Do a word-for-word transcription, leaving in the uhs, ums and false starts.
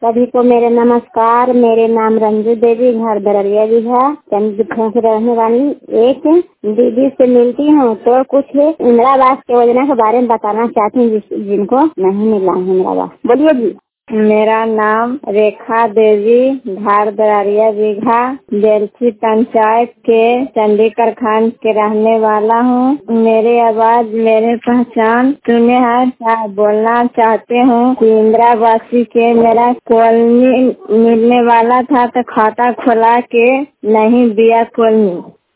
सभी को मेरे नमस्कार। मेरे नाम रंजू देवी, घर दररिया बीघा, चंद्रपुर से रहने वाली एक दीदी से मिलती हूँ तो कुछ इंदिरा आवास की योजना के बारे में बताना चाहती हूँ जिनको नहीं मिला है इंदिरा आवास। बोलिए जी। मेरा नाम रेखा देवी, घर दररिया बीघा, बेलची पंचायत के चंडीगढ़ खंड के रहने वाला हूँ। मेरे आवाज मेरे पहचान सुने हैं, बोलना चाहते हूँ कि इंदिरा आवास के मेरा कॉलोनी मिलने वाला था तो खाता खोला के नहीं दिया कॉलोनी।